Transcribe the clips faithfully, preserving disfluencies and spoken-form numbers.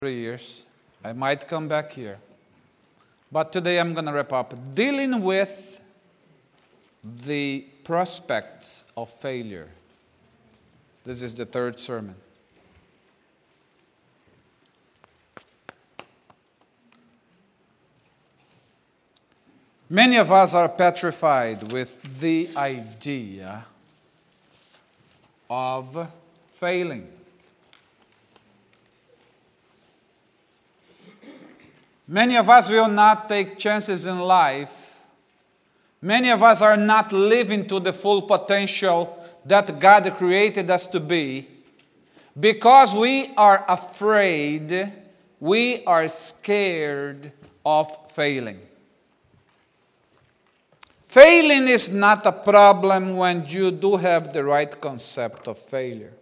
three years. I might come back here. But today I'm going to wrap up dealing with the prospects of failure. This is the third sermon. Many of us are petrified with the idea of failing. Many of us will not take chances in life. Many of us are not living to the full potential that God created us to be because we are afraid, we are scared of failing. Failing is not a problem when you do have the right concept of failure.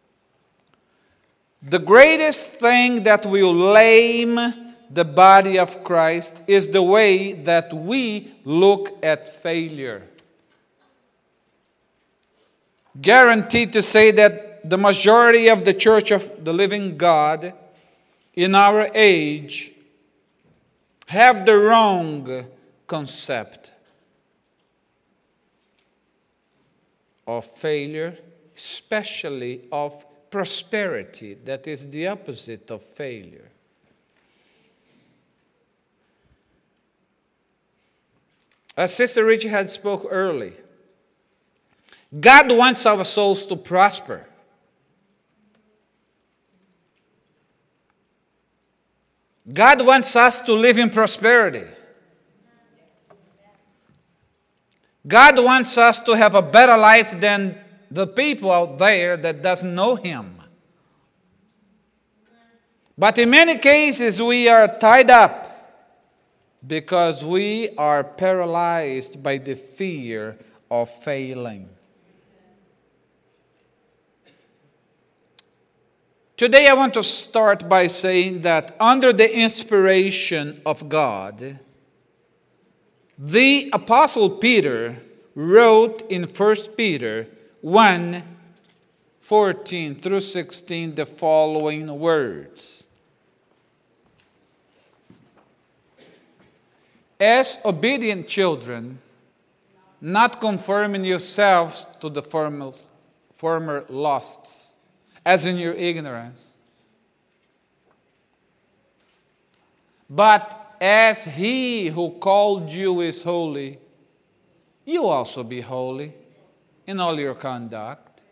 The greatest thing that will lame the body of Christ is the way that we look at failure. Guaranteed to say that the majority of the Church of the Living God in our age have the wrong concept of failure, especially of prosperity, that is the opposite of failure. As Sister Richie had spoke early, God wants our souls to prosper. God wants us to live in prosperity. God wants us to have a better life than the people out there that doesn't know Him. But in many cases, we are tied up because we are paralyzed by the fear of failing. Today I want to start by saying that under the inspiration of God, the Apostle Peter wrote in First Peter one, fourteen through sixteen the following words. As obedient children, not conforming yourselves to the former, former lusts, as in your ignorance, but as He who called you is holy, you also be holy in all your conduct.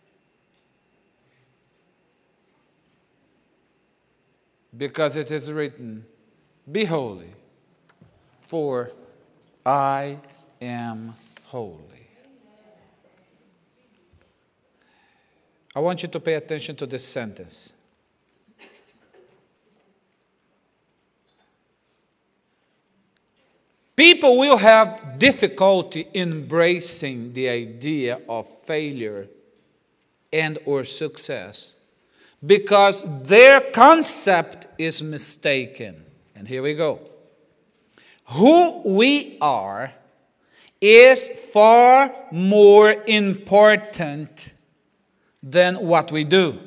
Because it is written, be holy, for I am holy. I want you to pay attention to this sentence. People will have difficulty embracing the idea of failure and or success because their concept is mistaken. And here we go. Who we are is far more important than what we do.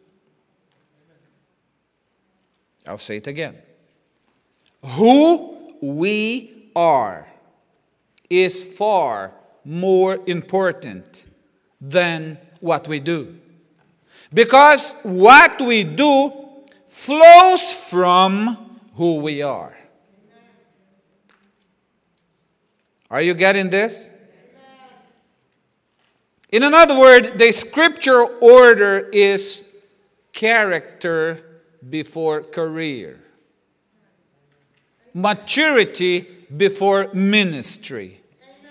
I'll say it again. Who we are is far more important than what we do. Because what we do flows from who we are. Are you getting this? In another word, the scripture order is character before career. Maturity before ministry.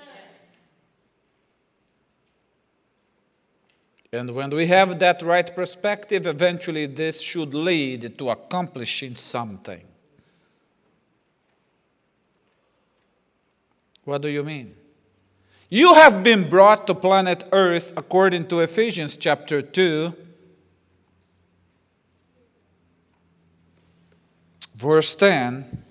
And when we have that right perspective, eventually this should lead to accomplishing something. What do you mean? You have been brought to planet Earth according to Ephesians chapter two, verse ten.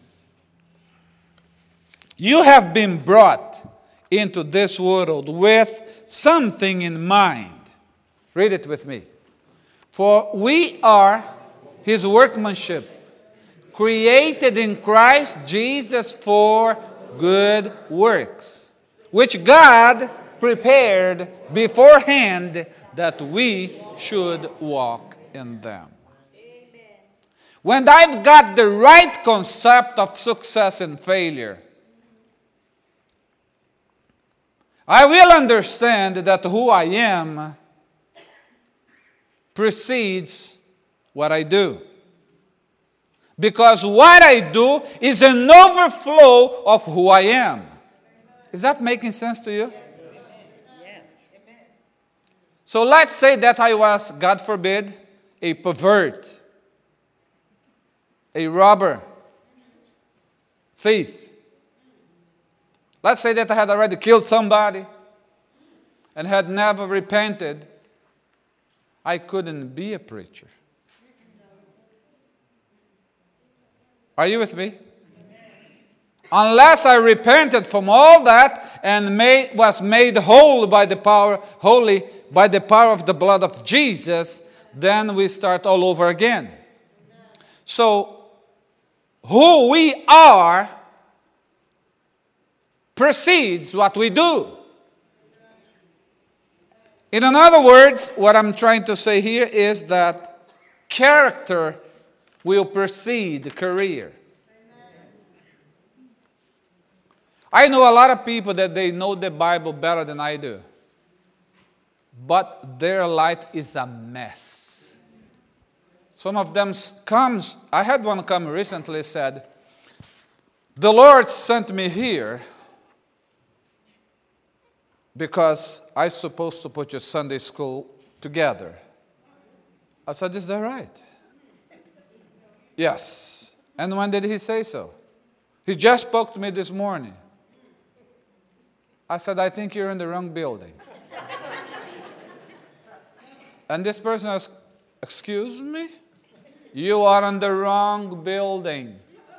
You have been brought into this world with something in mind. Read it with me. For we are His workmanship, created in Christ Jesus for good works, which God prepared beforehand that we should walk in them. Amen. When I've got the right concept of success and failure, I will understand that who I am precedes what I do. Because what I do is an overflow of who I am. Is that making sense to you? Yes. So let's say that I was, God forbid, a pervert, a robber, thief. Let's say that I had already killed somebody and had never repented. I couldn't be a preacher. Are you with me? Unless I repented from all that and made, was made whole by the power, holy by the power of the blood of Jesus, then we start all over again. So, who we are precedes what we do. In other words, what I'm trying to say here is that character will precede career. I know a lot of people that they know the Bible better than I do, but their life is a mess. Some of them comes, I had one come recently, said, the Lord sent me here because I'm supposed to put your Sunday school together. I said, is that right? Yes. And when did he say so? He just spoke to me this morning. I said, I think you're in the wrong building. And this person asked, excuse me? You are in the wrong building.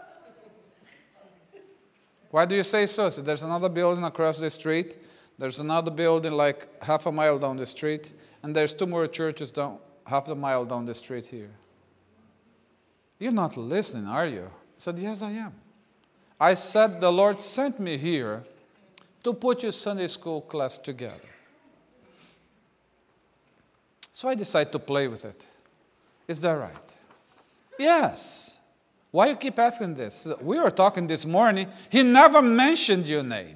Why do you say so? So there's another building across the street. There's another building like half a mile down the street. And there's two more churches down half a mile down the street here. You're not listening, are you? I said, yes, I am. I said, the Lord sent me here to put your Sunday school class together. So I decided to play with it. Is that right? Yes. Why you keep asking this? We were talking this morning. He never mentioned your name.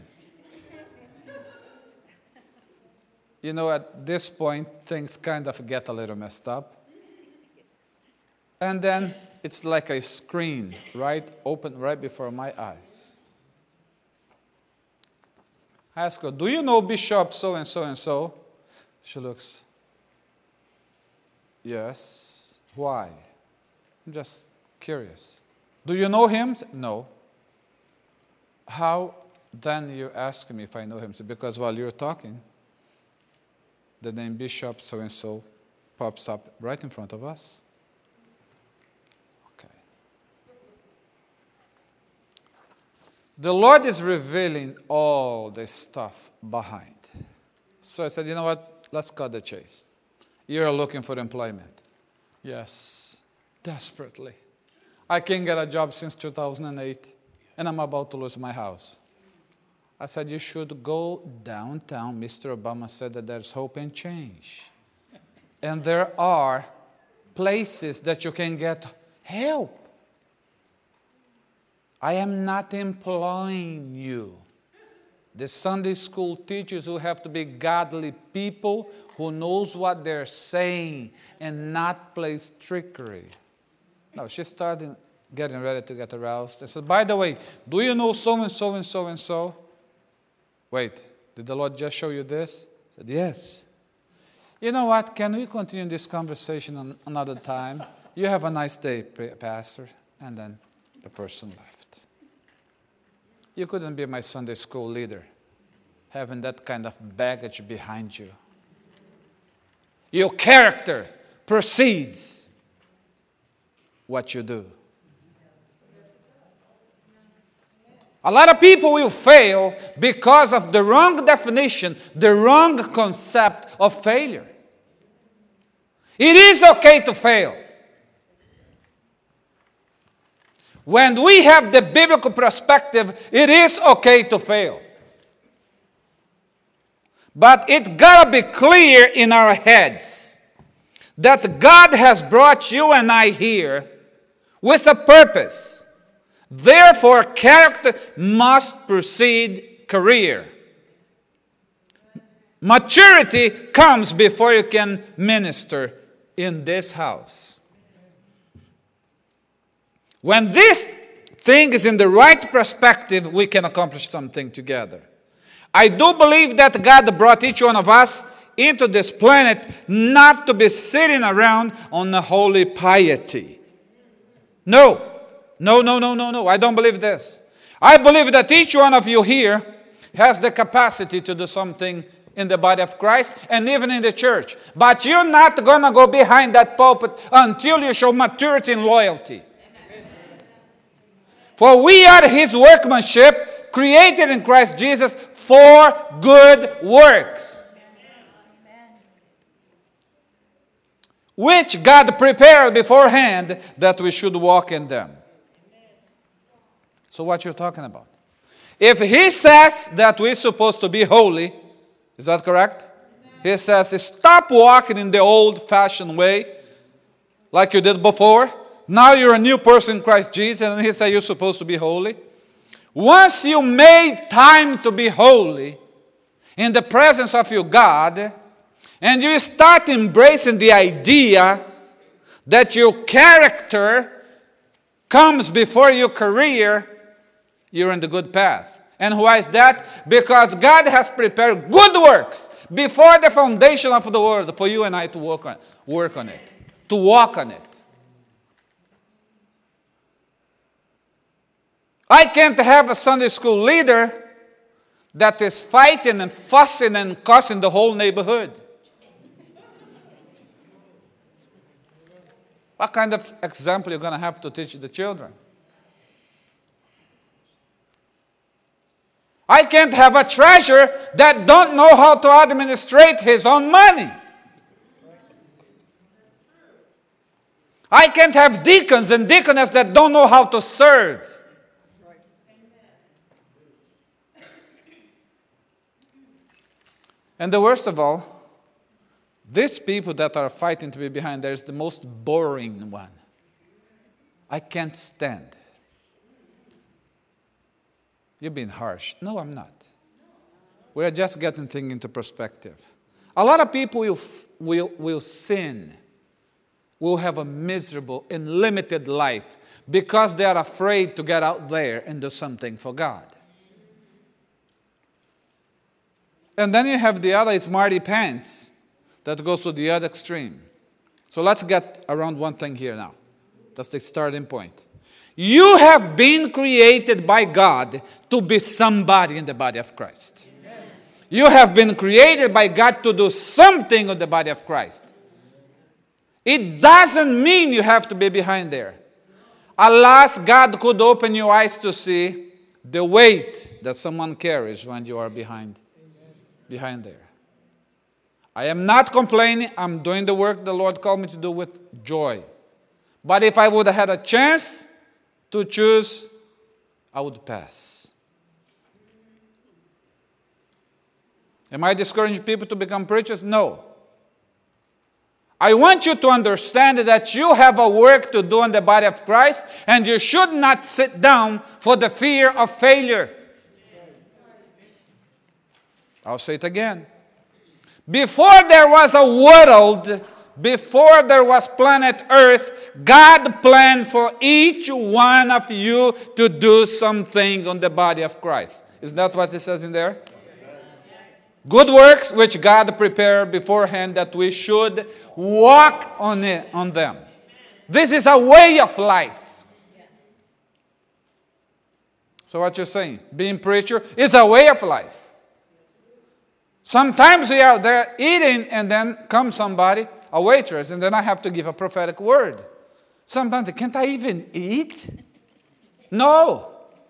You know, at this point, things kind of get a little messed up. And then it's like a screen, right, open right before my eyes. I ask her, do you know Bishop so-and-so and so? She looks, yes. Why? I'm just curious. Do you know him? No. How then you ask me if I know him? Because while you're talking, the name Bishop so-and-so pops up right in front of us. Okay. The Lord is revealing all this stuff behind. So I said, you know what? Let's cut the chase. You're looking for employment. Yes, desperately. I can't get a job since two thousand eight, and I'm about to lose my house. I said, you should go downtown. Mister Obama said that there's hope and change. And there are places that you can get help. I am not employing you. The Sunday school teachers who have to be godly people who knows what they're saying and not play trickery. No, she started getting ready to get aroused. I said, by the way, do you know so-and-so and so-and-so? Wait, did the Lord just show you this? I said, yes. You know what? Can we continue this conversation on another time? You have a nice day, Pastor. And then the person left. You couldn't be my Sunday school leader, having that kind of baggage behind you. Your character precedes what you do. A lot of people will fail because of the wrong definition, the wrong concept of failure. It is okay to fail. When we have the biblical perspective, it is okay to fail. But it gotta be clear in our heads that God has brought you and I here with a purpose. Therefore, character must precede career. Maturity comes before you can minister in this house. When this thing is in the right perspective, we can accomplish something together. I do believe that God brought each one of us into this planet not to be sitting around on a holy piety. No. No, no, no, no, no. I don't believe this. I believe that each one of you here has the capacity to do something in the body of Christ and even in the church. But you're not going to go behind that pulpit until you show maturity and loyalty. Amen. For we are His workmanship, created in Christ Jesus for good works, Amen. Which God prepared beforehand that we should walk in them. So what you're talking about? If He says that we're supposed to be holy, is that correct? Amen. He says, stop walking in the old-fashioned way like you did before. Now you're a new person in Christ Jesus, and He said you're supposed to be holy. Once you made time to be holy in the presence of your God, and you start embracing the idea that your character comes before your career, you're in the good path. And why is that? Because God has prepared good works before the foundation of the world for you and I to work on, work on it, to walk on it. I can't have a Sunday school leader that is fighting and fussing and cussing the whole neighborhood. What kind of example are you going to have to teach the children? I can't have a treasurer that don't know how to administrate his own money. I can't have deacons and deaconess that don't know how to serve. And the worst of all, these people that are fighting to be behind there is the most boring one. I can't stand. You're being harsh. No, I'm not. We're just getting things into perspective. A lot of people will, will, will sin, will have a miserable and limited life because they are afraid to get out there and do something for God. And then you have the other smarty pants that goes to the other extreme. So let's get around one thing here now. That's the starting point. You have been created by God to be somebody in the body of Christ. Amen. You have been created by God to do something in the body of Christ. It doesn't mean you have to be behind there. Alas, God could open your eyes to see the weight that someone carries when you are behind, behind there. I am not complaining. I'm doing the work the Lord called me to do with joy. But if I would have had a chance to choose, I would pass. Am I discouraging people to become preachers? No. I want you to understand that you have a work to do in the body of Christ, and you should not sit down for the fear of failure. I'll say it again. Before there was a world, before there was planet Earth, God planned for each one of you to do something on the body of Christ. Isn't that what it says in there? Yes. Good works which God prepared beforehand that we should walk on it, on them. This is a way of life. So what you're saying, being preacher is a way of life. Sometimes we are there eating and then comes somebody, a waitress, and then I have to give a prophetic word. Sometimes, can't I even eat? No.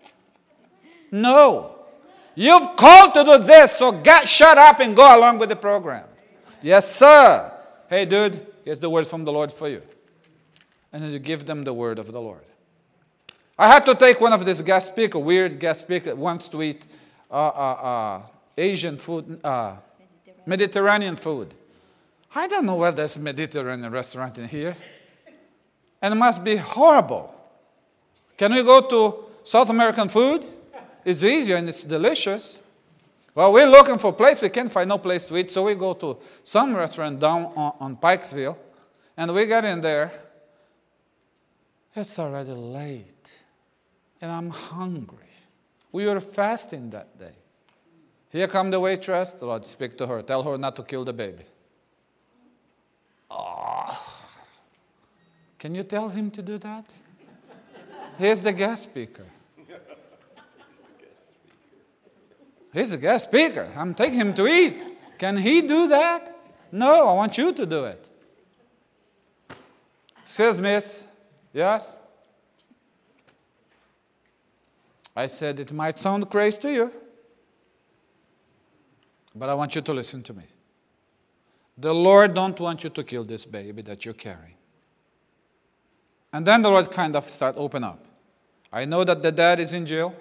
No. You've called to do this, so get shut up and go along with the program. Yes, sir. Hey, dude, here's the word from the Lord for you. And then you give them the word of the Lord. I had to take one of these guest speaker, weird guest speaker, wants to eat uh, uh, uh, Asian food, uh, Mediterranean. Mediterranean food. I don't know where there's a Mediterranean restaurant in here. And it must be horrible. Can we go to South American food? It's easier and it's delicious. Well, we're looking for a place. We can't find no place to eat, so we go to some restaurant down on, on Pikesville, and we get in there. It's already late, and I'm hungry. We were fasting that day. Here come the waitress. The Lord speak to her. Tell her not to kill the baby. Oh. Can you tell him to do that? Here's the guest speaker. He's a guest speaker. I'm taking him to eat. Can he do that? No, I want you to do it. Excuse me, miss. Yes? I said, it might sound crazy to you, but I want you to listen to me. The Lord don't want you to kill this baby that you're carrying. And then the Lord kind of start open up. I know that the dad is in jail,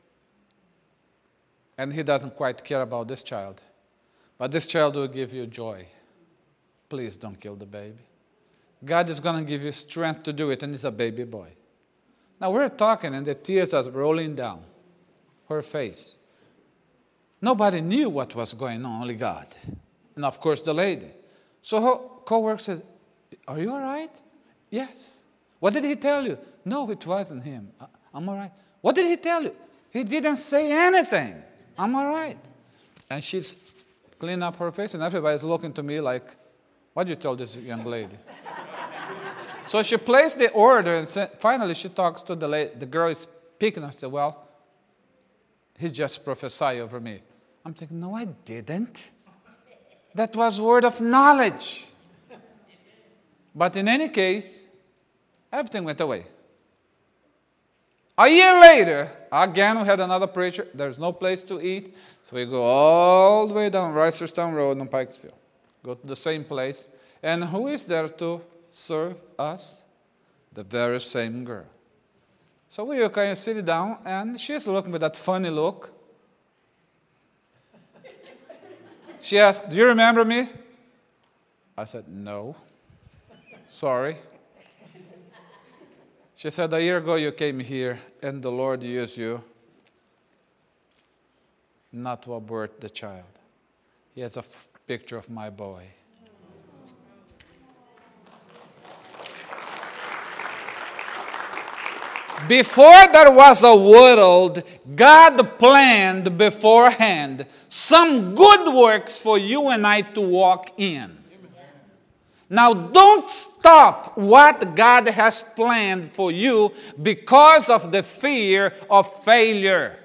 and he doesn't quite care about this child. But this child will give you joy. Please don't kill the baby. God is going to give you strength to do it, and it's a baby boy. Now we're talking, and the tears are rolling down her face. Nobody knew what was going on, only God. And of course the lady. So her co-worker said, are you all right? Yes. What did he tell you? No, it wasn't him. I'm all right. What did he tell you? He didn't say anything. I'm all right. And she's cleaning up her face, and everybody's looking to me like, what did you tell this young lady? So she placed the order, and said, finally she talks to the lady. The girl is speaking. I said, well, he just prophesied over me. I'm thinking, no, I didn't. That was word of knowledge. But in any case, everything went away. A year later, again, we had another preacher. There's no place to eat. So we go all the way down Reisterstown Road in Pikesville. Go to the same place. And who is there to serve us? The very same girl. So we were kind of sitting down, and she's looking with that funny look. She asked, do you remember me? I said, no. Sorry. She said, a year ago you came here, and the Lord used you not to abort the child. He has a f- picture of my boy. Before there was a world, God planned beforehand some good works for you and I to walk in. Now, don't stop what God has planned for you because of the fear of failure.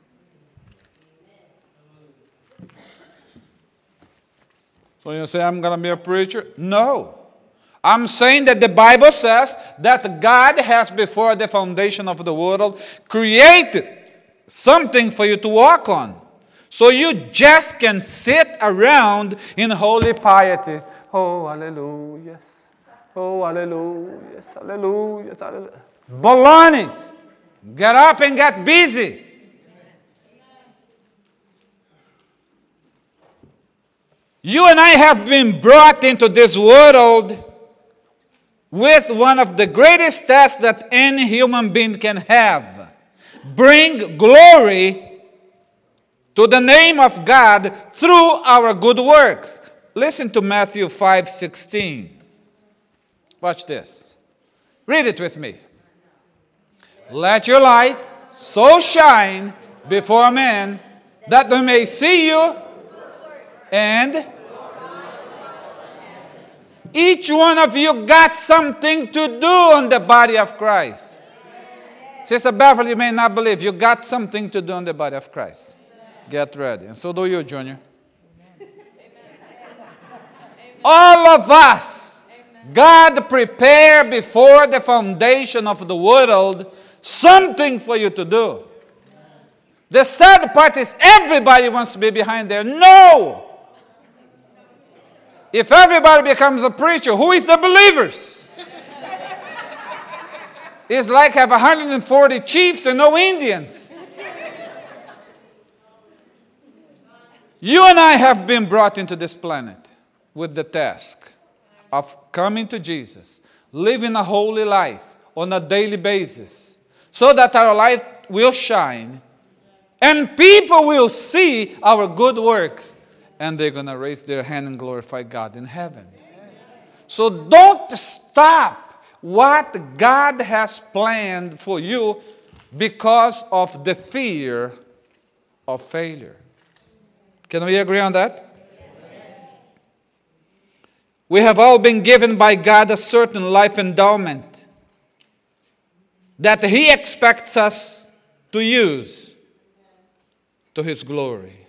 So you say, I'm going to be a preacher? No. I'm saying that the Bible says that God has, before the foundation of the world, created something for you to walk on. So you just can sit around in holy piety. Oh, hallelujah. Oh, hallelujah. Hallelujah. Hallelujah. Baloney. Get up and get busy. You and I have been brought into this world with one of the greatest tasks that any human being can have. Bring glory to the name of God through our good works. Listen to Matthew five sixteen. Watch this. Read it with me. Let your light so shine before men that they may see you, and each one of you got something to do on the body of Christ. Sister Beverly, you may not believe, you got something to do on the body of Christ. Get ready. And so do you, Junior. All of us, God prepared before the foundation of the world something for you to do. The sad part is everybody wants to be behind there. No! If everybody becomes a preacher, who is the believers? It's like have one hundred forty chiefs and no Indians. You and I have been brought into this planet with the task of coming to Jesus, living a holy life on a daily basis, so that our life will shine, and people will see our good works, and they're going to raise their hand and glorify God in heaven. So don't stop what God has planned for you because of the fear of failure. Can we agree on that? We have all been given by God a certain life endowment that He expects us to use to His glory.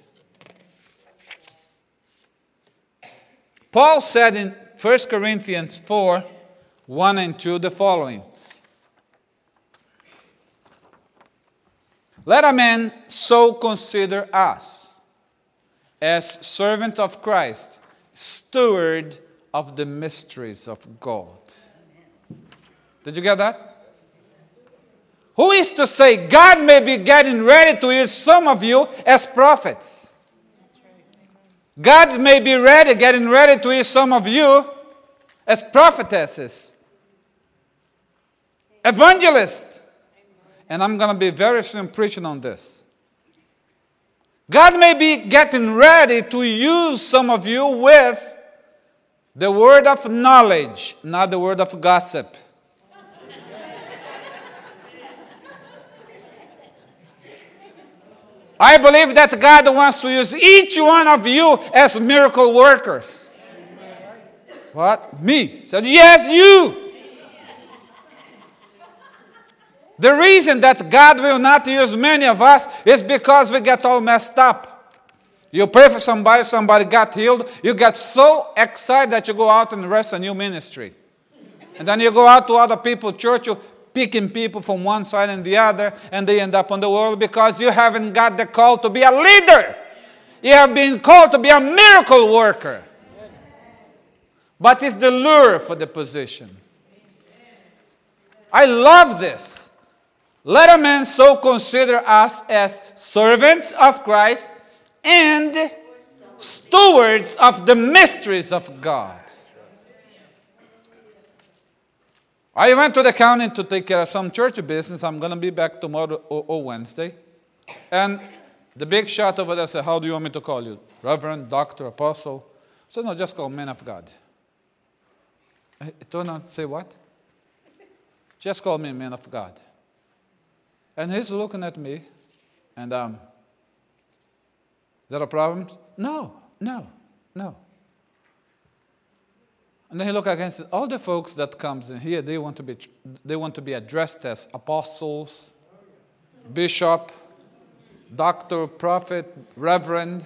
Paul said in First Corinthians four, one and two the following. Let a man so consider us, as servant of Christ, steward of the mysteries of God. Did you get that? Who is to say God may be getting ready to use some of you as prophets? God may be ready, getting ready to use some of you as prophetesses, evangelists. And I'm going to be very soon preaching on this. God may be getting ready to use some of you with the word of knowledge, not the word of gossip. I believe that God wants to use each one of you as miracle workers. What? Me? Said, yes, you. The reason that God will not use many of us is because we get all messed up. You pray for somebody, somebody got healed, you get so excited that you go out and rest a new ministry. And then you go out to other people's church, you picking people from one side and the other, and they end up on the world because you haven't got the call to be a leader. You have been called to be a miracle worker. But it's the lure for the position. I love this. Let a man so consider us as servants of Christ and stewards of the mysteries of God. I went to the county to take care of some church business. I'm going to be back tomorrow or, or Wednesday. And the big shot over there said, how do you want me to call you? Reverend, doctor, apostle? I said, no, just call man of God. I turned out to say, what? Just call me man of God. And he's looking at me, and um, is there a problem? No, no, no. And then he looked again and said, all the folks that comes in here, they want to be, they want to be addressed as apostles, bishop, doctor, prophet, reverend.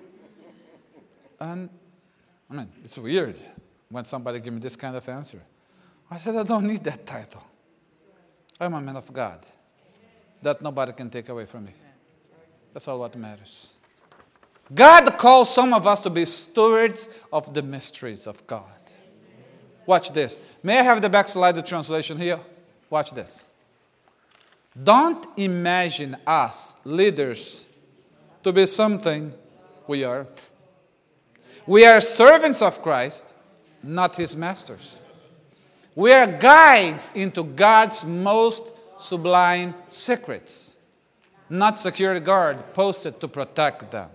And, I mean, it's weird when somebody gives me this kind of answer. I said, I don't need that title. I'm a man of God. That nobody can take away from me. That's all what matters. God calls some of us to be stewards of the mysteries of God. Watch this. May I have the backslide translation here? Watch this. Don't imagine us, leaders, to be something we are. We are servants of Christ, not His masters. We are guides into God's most sublime secrets, not security guard posted to protect them.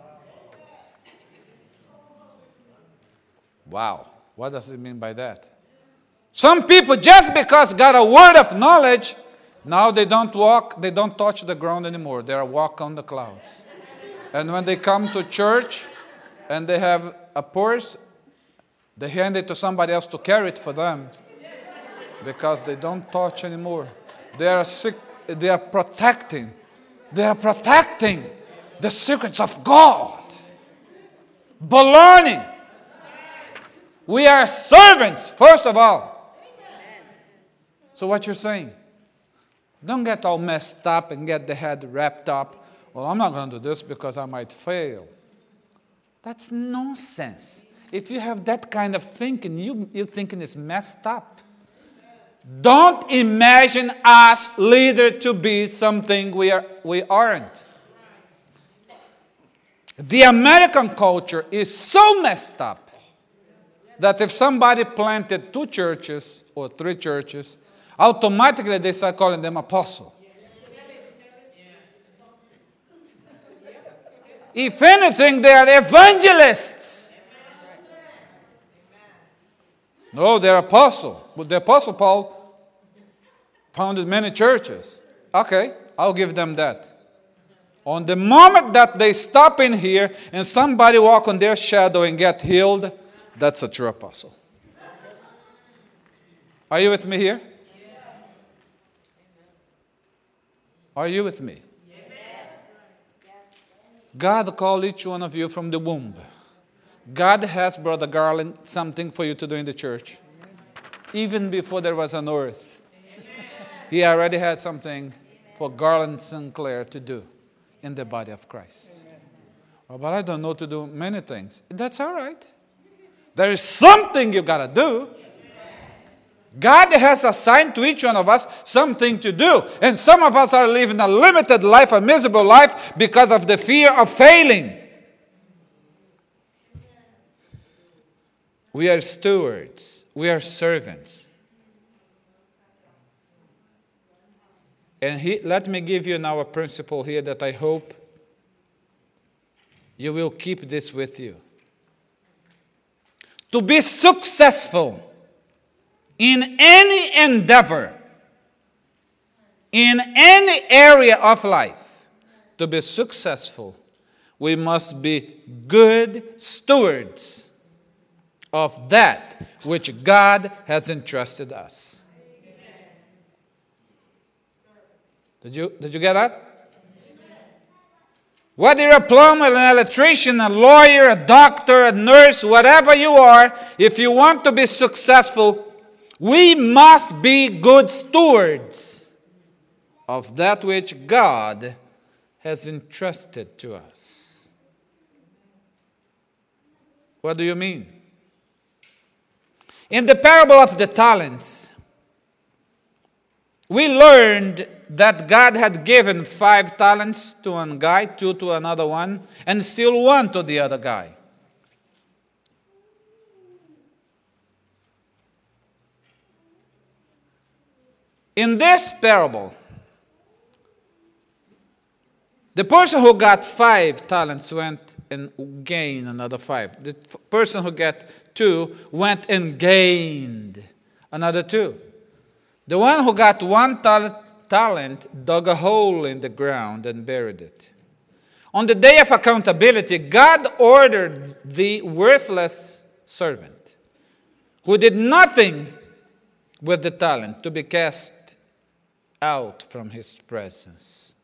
Wow, what does it mean by that? Some people, just because got a word of knowledge, now they don't walk, they don't touch the ground anymore. They are walk on the clouds. And when they come to church and they have a purse, they hand it to somebody else to carry it for them because they don't touch anymore. They are sick, they are protecting. They are protecting the secrets of God. Baloney. We are servants, first of all. So what you're saying? Don't get all messed up and get the head wrapped up. Well, I'm not going to do this because I might fail. That's nonsense. If you have that kind of thinking, you, your thinking is messed up. Don't imagine us leader to be something we are we aren't. The American culture is so messed up that if somebody planted two churches or three churches, automatically they start calling them apostle. If anything, they are evangelists. No, they're apostle. But the apostle Paul founded many churches. Okay, I'll give them that. On the moment that they stop in here and somebody walk on their shadow and get healed, that's a true apostle. Are you with me here? Are you with me? God called each one of you from the womb. God has, Brother Garland, something for you to do in the church. Even before there was an earth. He already had something for Garland Sinclair to do in the body of Christ. Oh, but I don't know to do many things. That's all right. There is something you got to do. God has assigned to each one of us something to do. And some of us are living a limited life, a miserable life, because of the fear of failing. We are stewards. We are servants. And he, let me give you now a principle here that I hope you will keep this with you. To be successful in any endeavor, in any area of life, to be successful, we must be good stewards of that which God has entrusted us. Did you, did you get that? Whether you're a plumber, an electrician, a lawyer, a doctor, a nurse, whatever you are, if you want to be successful, we must be good stewards of that which God has entrusted to us. What do you mean? In the parable of the talents, we learned that God had given five talents to one guy, two to another one, and still one to the other guy. In this parable, the person who got five talents went and gained another five. The person who got two went and gained another two. The one who got one talent, talent dug a hole in the ground and buried it. On the day of accountability, God ordered the worthless servant who did nothing with the talent to be cast out from his presence.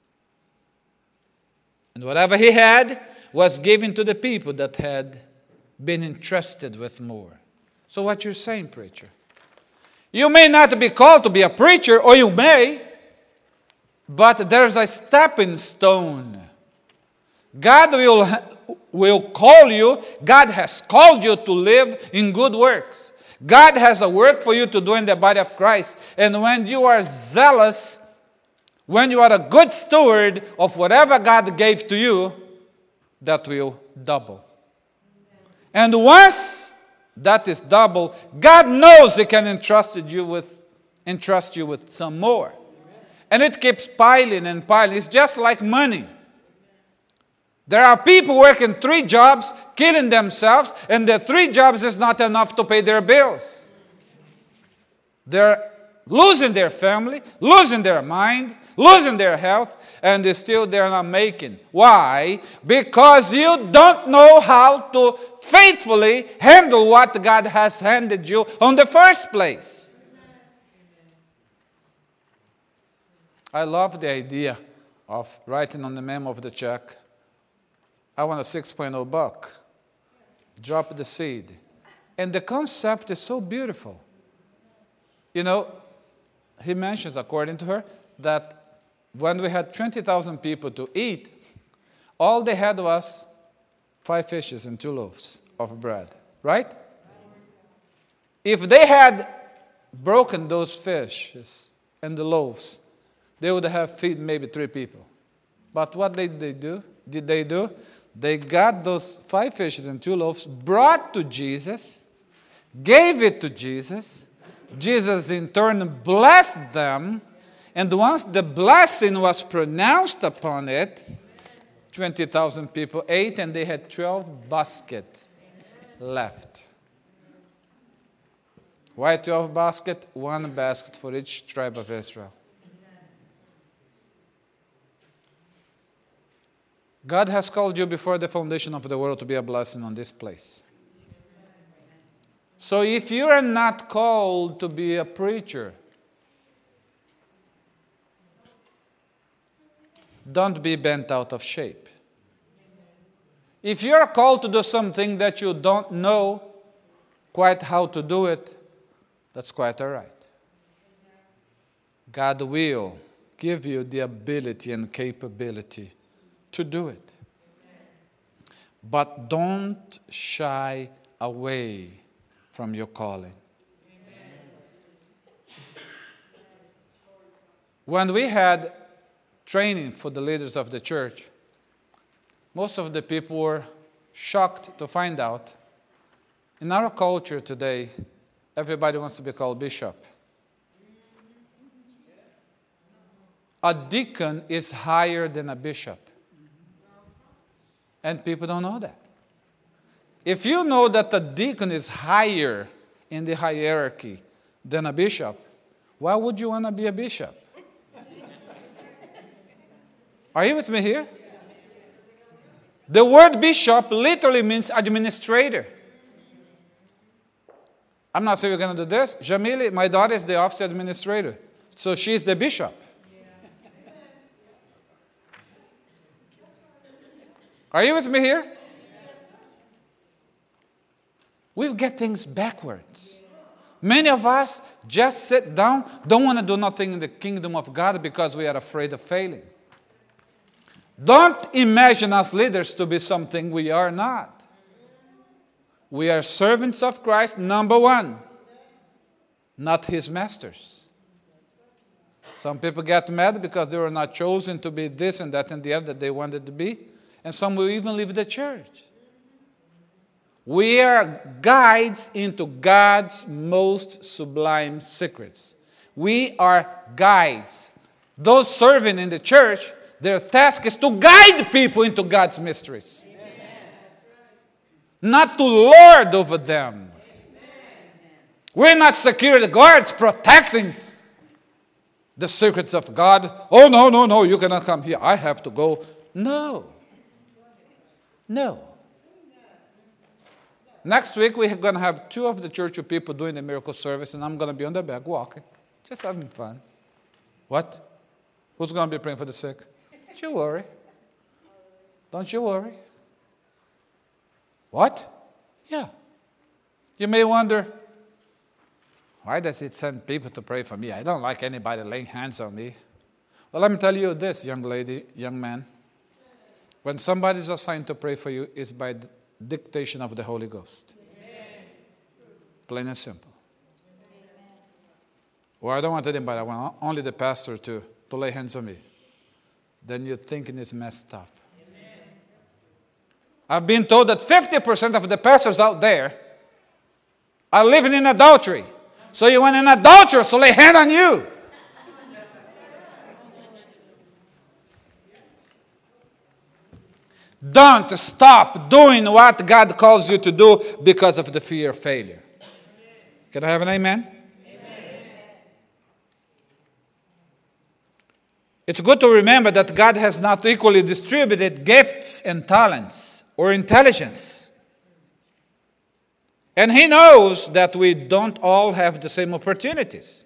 And whatever he had was given to the people that had been entrusted with more. So what you're saying, preacher? You may not be called to be a preacher, or you may, but there's a stepping stone. God will, will call you. God has called you to live in good works. God has a work for you to do in the body of Christ. And when you are zealous, when you are a good steward of whatever God gave to you, that will double. And once that is double, God knows He can entrust you with, entrust you with some more. And it keeps piling and piling. It's just like money. There are people working three jobs, killing themselves, and the three jobs is not enough to pay their bills. They're losing their family, losing their mind, losing their health, and they still they're not making. Why? Because you don't know how to faithfully handle what God has handed you on the first place. I love the idea of writing on the memo of the check, I want a six point oh buck. Drop the seed. And the concept is so beautiful. You know, he mentions, according to her, that when we had twenty thousand people to eat, all they had was five fishes and two loaves of bread. Right? If they had broken those fishes and the loaves, they would have fed maybe three people. But what did they do? Did they do? They got those five fishes and two loaves, brought to Jesus, gave it to Jesus. Jesus in turn blessed them, and once the blessing was pronounced upon it, twenty thousand people ate, and they had twelve baskets left. Why twelve baskets? One basket for each tribe of Israel. God has called you before the foundation of the world to be a blessing on this place. So if you are not called to be a preacher, don't be bent out of shape. If you are called to do something that you don't know quite how to do it, that's quite all right. God will give you the ability and capability to do it. But don't shy away from your calling. When we had training for the leaders of the church, most of the people were shocked to find out in our culture today, everybody wants to be called bishop. A deacon is higher than a bishop. And people don't know that. If you know that a deacon is higher in the hierarchy than a bishop, why would you want to be a bishop? Are you with me here? The word bishop literally means administrator. I'm not saying we're going to do this. Jamili, my daughter, is the office administrator. So she's the bishop. Are you with me here? We get things backwards. Many of us just sit down, don't want to do nothing in the kingdom of God because we are afraid of failing. Don't imagine us leaders to be something we are not. We are servants of Christ, number one, not his masters. Some people get mad because they were not chosen to be this and that and the other that they wanted to be. And some will even leave the church. We are guides into God's most sublime secrets. We are guides. Those serving in the church, their task is to guide people into God's mysteries. Amen. Not to lord over them. Amen. We're not security guards protecting the secrets of God. Oh, no, no, no, you cannot come here. I have to go. No. No. Next week, we're going to have two of the church of people doing the miracle service, and I'm going to be on the back walking, just having fun. What? Who's going to be praying for the sick? Don't you worry. Don't you worry. What? Yeah. You may wonder, why does it send people to pray for me? I don't like anybody laying hands on me. Well, let me tell you this, young lady, young man. When somebody is assigned to pray for you, it's by the dictation of the Holy Ghost. Amen. Plain and simple. Amen. Well, I don't want anybody. I want only the pastor to, to lay hands on me. Then you're thinking it's messed up. Amen. I've been told that fifty percent of the pastors out there are living in adultery. So you want an adulterer to lay hand on you. Don't stop doing what God calls you to do because of the fear of failure. Can I have an amen? Amen. It's good to remember that God has not equally distributed gifts and talents or intelligence. And He knows that we don't all have the same opportunities.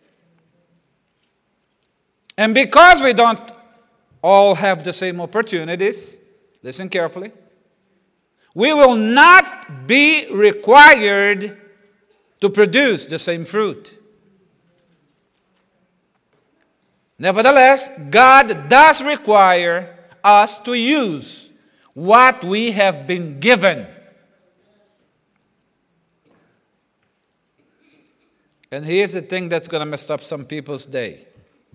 And because we don't all have the same opportunities, listen carefully, we will not be required to produce the same fruit. Nevertheless, God does require us to use what we have been given. And here's the thing that's going to mess up some people's day.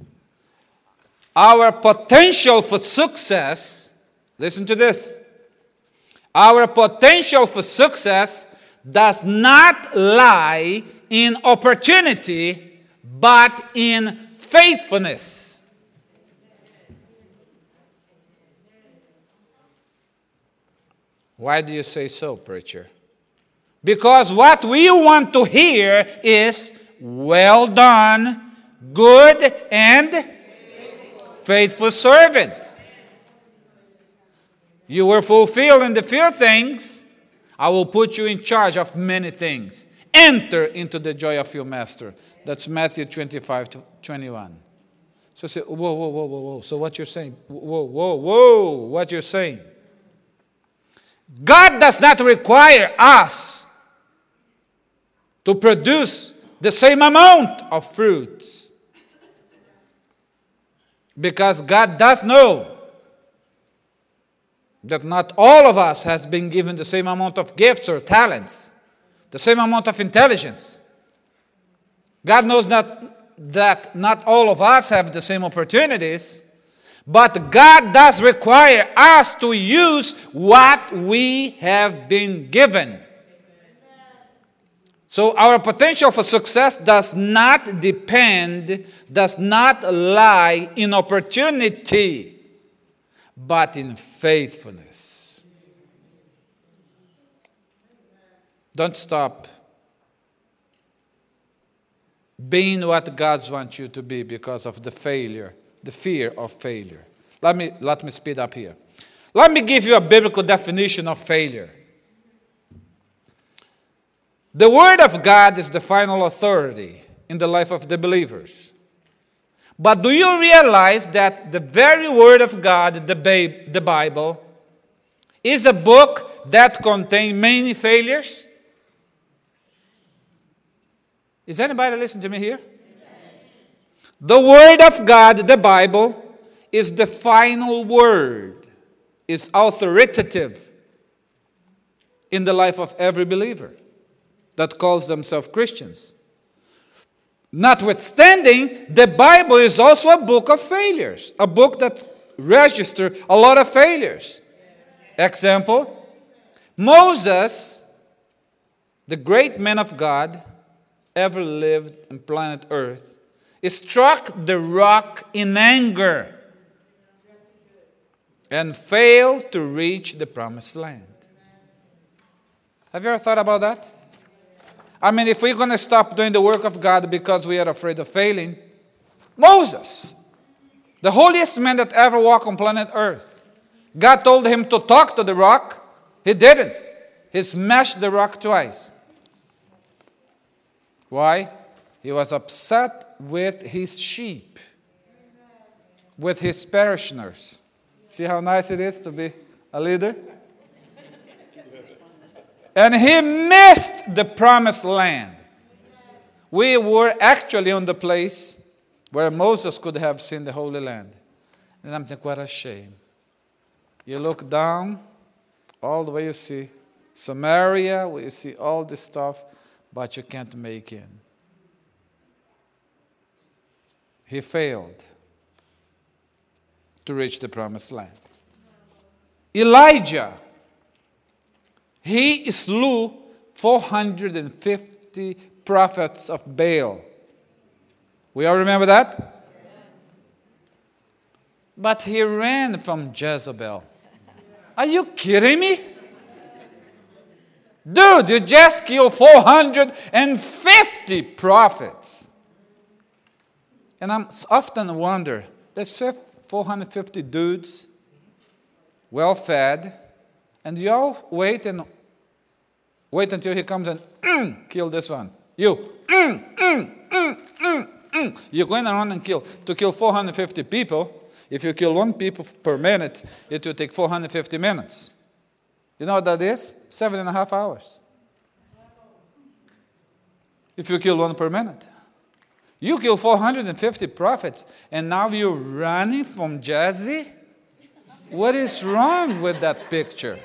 Our potential for success, listen to this. Our potential for success does not lie in opportunity, but in faithfulness. Why do you say so, preacher? Because what we want to hear is, well done, good and faithful servant. You were fulfilled in the few things. I will put you in charge of many things. Enter into the joy of your master. That's Matthew twenty-five to twenty-one. So say, whoa, whoa, whoa, whoa, whoa. So what you're saying? Whoa, whoa, whoa. What you're saying? God does not require us to produce the same amount of fruits. Because God does know that not all of us has been given the same amount of gifts or talents, the same amount of intelligence. God knows that, that not all of us have the same opportunities, but God does require us to use what we have been given. So our potential for success does not depend, does not lie in opportunity, but in faithfulness. Don't stop being what God wants you to be because of the failure, the fear of failure. Let me, let me speed up here. Let me give you a biblical definition of failure. The Word of God is the final authority in the life of the believers. But do you realize that the very Word of God, the, ba- the Bible, is a book that contains many failures? Is anybody listening to me here? The Word of God, the Bible, is the final word, is authoritative in the life of every believer that calls themselves Christians. Notwithstanding, the Bible is also a book of failures, a book that registers a lot of failures. Example, Moses, the great man of God ever lived on planet Earth, struck the rock in anger and failed to reach the promised land. Have you ever thought about that? I mean, if we're going to stop doing the work of God because we are afraid of failing, Moses, the holiest man that ever walked on planet Earth, God told him to talk to the rock. He didn't. He smashed the rock twice. Why? He was upset with his sheep, with his parishioners. See how nice it is to be a leader? And he missed the promised land. We were actually on the place where Moses could have seen the Holy Land. And I'm thinking, what a shame. You look down, all the way you see Samaria, where you see all this stuff, but you can't make it. He failed to reach the promised land. Elijah, he slew four hundred fifty prophets of Baal. We all remember that? But he ran from Jezebel. Are you kidding me? Dude, you just killed four hundred fifty prophets. And I'm often wonder, there's four hundred fifty dudes, well fed, and you all wait and wait until he comes and mm, kill this one. You, mm, mm, mm, mm, mm. You're going around and kill. To kill four hundred fifty people, if you kill one people per minute, it will take four hundred fifty minutes. You know what that is? Seven and a half hours. If you kill one per minute. You kill four hundred fifty prophets, and now you're running from Jesse? What is wrong with that picture?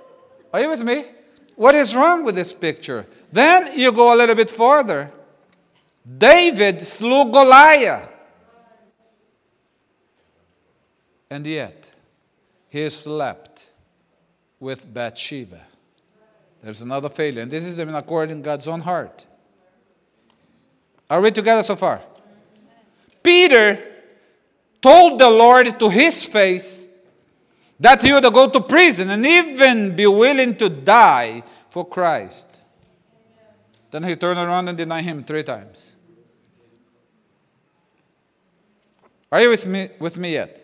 Are you with me? What is wrong with this picture? Then you go a little bit further. David slew Goliath. And yet, he slept with Bathsheba. There's another failure. And this is in according to God's own heart. Are we together so far? Peter told the Lord to his face that he would go to prison and even be willing to die for Christ. Then he turned around and denied him three times. Are you with me, with me yet?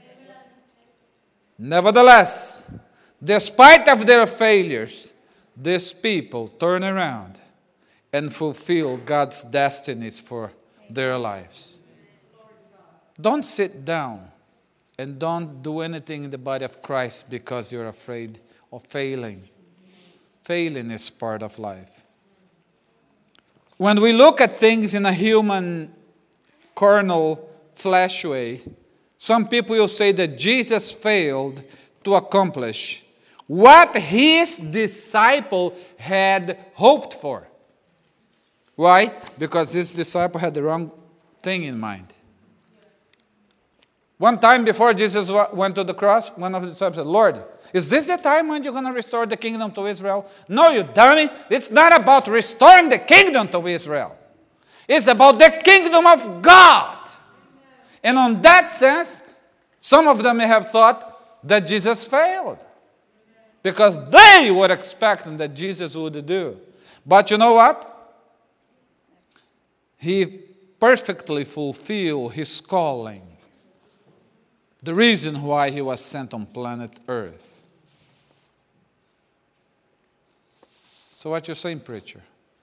Nevertheless, despite of their failures, these people turn around and fulfill God's destinies for their lives. Don't sit down and don't do anything in the body of Christ because you're afraid of failing. Failing is part of life. When we look at things in a human, carnal, flesh way, some people will say that Jesus failed to accomplish what his disciple had hoped for. Why? Because his disciple had the wrong thing in mind. One time before Jesus went to the cross, one of the disciples said, Lord, is this the time when you're going to restore the kingdom to Israel? No, you dummy. It's not about restoring the kingdom to Israel. It's about the kingdom of God. And on that sense, some of them may have thought that Jesus failed. Because they were expecting that Jesus would do. But you know what? He perfectly fulfilled his calling. The reason why he was sent on planet Earth. So what you're saying, preacher?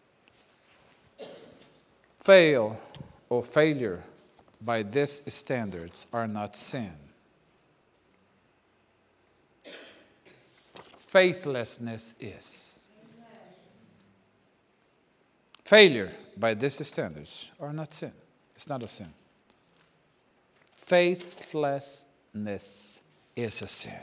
Fail or failure by these standards are not sin. Faithlessness is. Failure by these standards are not sin. It's not a sin. Faithlessness is a sin.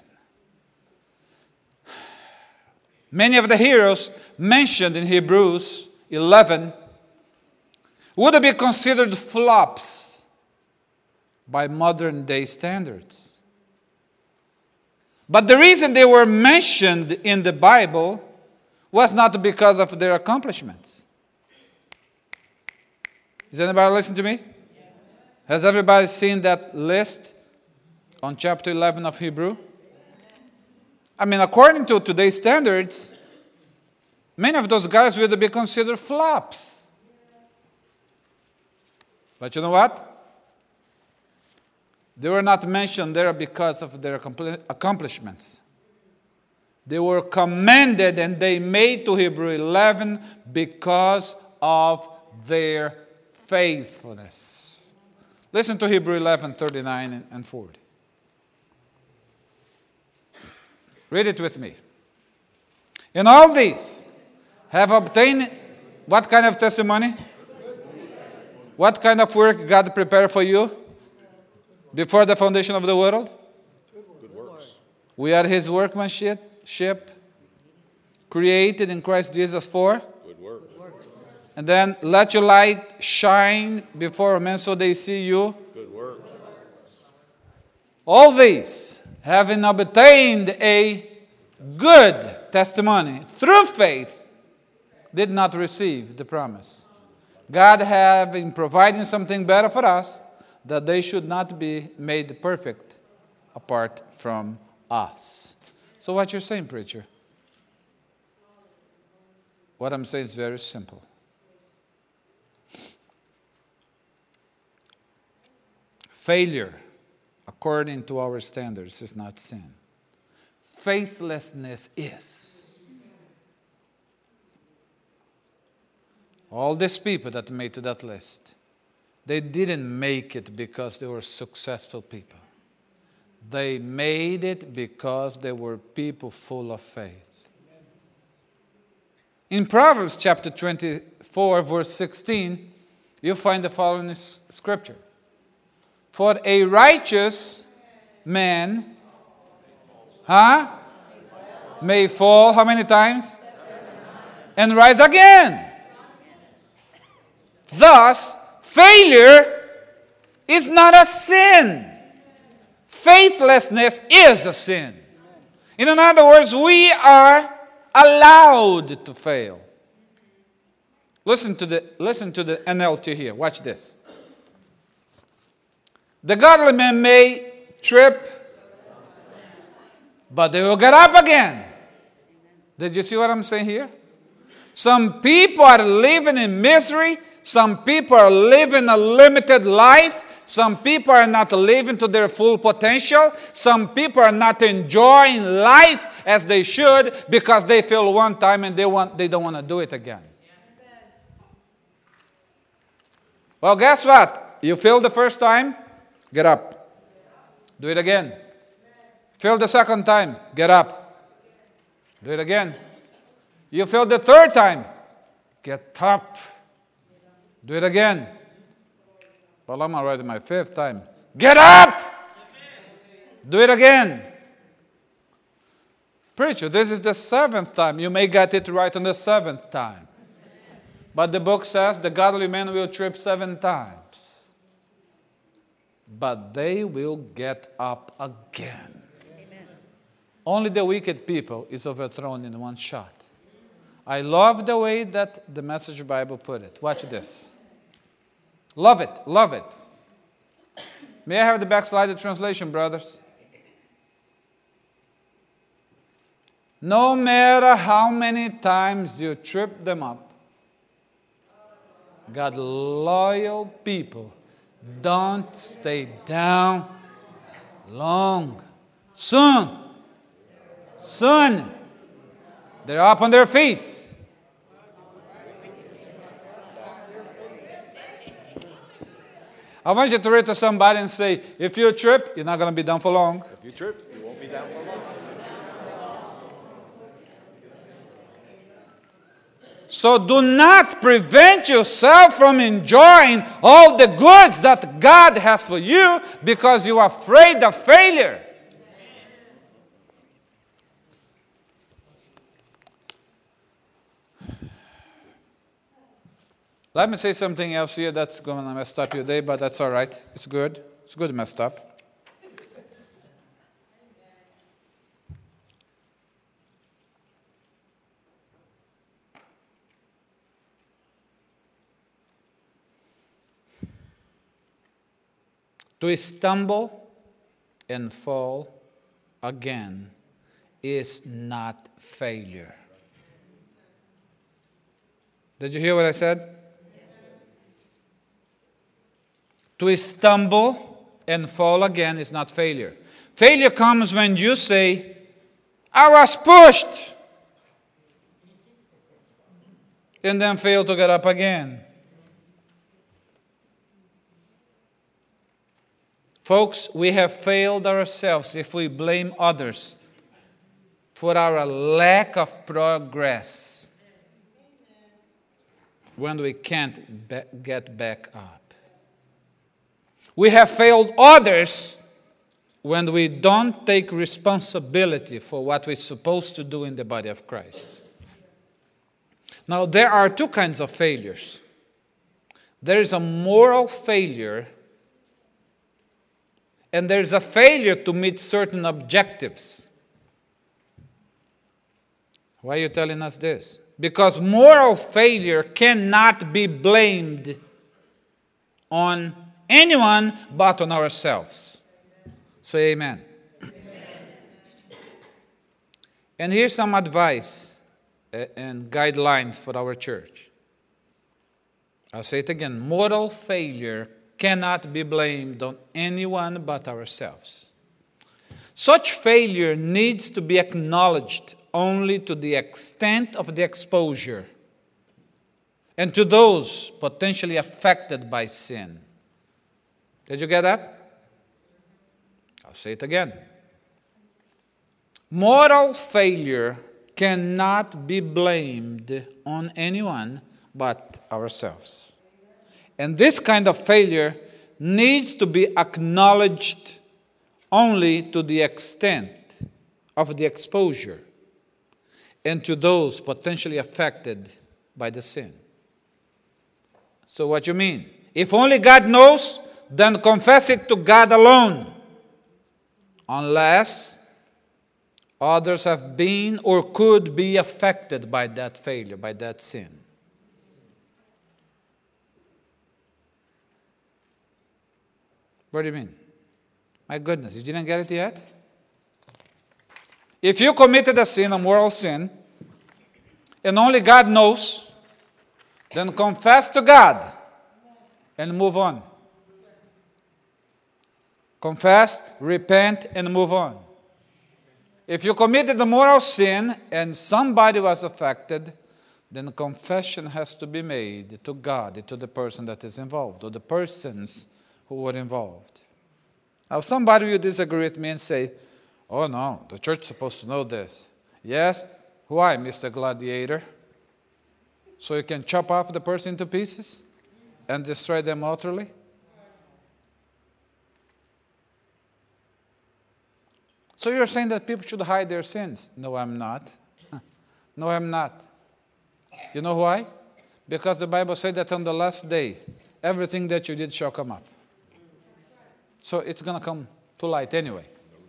Many of the heroes mentioned in Hebrews eleven would be considered flops by modern day standards. But the reason they were mentioned in the Bible was not because of their accomplishments. Is anybody listening to me? Yes. Has everybody seen that list on chapter eleven of Hebrew? I mean, according to today's standards, many of those guys would be considered flops. But you know what? They were not mentioned there because of their accomplishments. They were commended and they made to Hebrew eleven because of their faithfulness. Listen to Hebrew eleven, thirty-nine and forty. Read it with me. In all these have obtained what kind of testimony? What kind of work God prepared for you before the foundation of the world? Good works. We are his workmanship, created in Christ Jesus for Good works. And then, let your light shine before men so they see you. Good works. All these, having obtained a good testimony through faith, did not receive the promise. God having provided something better for us, that they should not be made perfect apart from us. So what you're saying, preacher? What I'm saying is very simple. Failure, according to our standards, is not sin. Faithlessness is. All these people that made to that list, they didn't make it because they were successful people. They made it because they were people full of faith. In Proverbs chapter twenty-four, verse sixteen, you find the following scripture. For a righteous man, huh, may fall how many times? And rise again. Thus, failure is not a sin. Faithlessness is a sin. In other words, we are allowed to fail. Listen to the, listen to the N L T here. Watch this. The godly man may trip, but they will get up again. Did you see what I'm saying here? Some people are living in misery. Some people are living a limited life. Some people are not living to their full potential. Some people are not enjoying life as they should because they failed one time and they want they don't want to do it again. Well, guess what? You failed the first time, get up. Do it again. Failed the second time, get up. Do it again. You failed the third time, get up. Do it again. Well, I'm already my fifth time. Get up! Do it again. Preacher, this is the seventh time. You may get it right on the seventh time. But the book says the godly man will trip seven times. But they will get up again. Amen. Only the wicked people is overthrown in one shot. I love the way that the Message Bible put it. Watch this. Love it, love it. May I have the backslided translation, brothers? No matter how many times you trip them up, God loyal people don't stay down long. Soon, soon, they're up on their feet. I want you to read to somebody and say, if you trip, you're not going to be down for long. If you trip, you won't be down for long. So do not prevent yourself from enjoying all the goods that God has for you because you are afraid of failure. Let me say something else here that's going to mess up your day, but that's all right. It's good. It's good messed up. To stumble and fall again is not failure. Did you hear what I said? To stumble and fall again is not failure. Failure comes when you say, I was pushed, and then fail to get up again. Folks, we have failed ourselves if we blame others for our lack of progress when we can't be- get back up. We have failed others when we don't take responsibility for what we're supposed to do in the body of Christ. Now, there are two kinds of failures. There is a moral failure, and there's a failure to meet certain objectives. Why are you telling us this? Because moral failure cannot be blamed on anyone but on ourselves. Say amen. Amen. And here's some advice and guidelines for our church. I'll say it again. Moral failure cannot be blamed on anyone but ourselves. Such failure needs to be acknowledged only to the extent of the exposure and to those potentially affected by sin. Did you get that? I'll say it again. Moral failure cannot be blamed on anyone but ourselves. And this kind of failure needs to be acknowledged only to the extent of the exposure and to those potentially affected by the sin. So what you mean? If only God knows, then confess it to God alone. Unless others have been or could be affected by that failure, by that sin. What do you mean? My goodness, you didn't get it yet? If you committed a sin, a moral sin, and only God knows, then confess to God and move on. Confess, repent, and move on. If you committed a moral sin and somebody was affected, then confession has to be made to God, to the person that is involved, or the persons who were involved. Now, somebody will disagree with me and say, oh no, the church is supposed to know this. Yes, why, Mister Gladiator? So you can chop off the person into pieces and destroy them utterly? So you're saying that people should hide their sins? No, I'm not. No, I'm not. You know why? Because the Bible said that on the last day, everything that you did shall come up. So it's going to come to light anyway.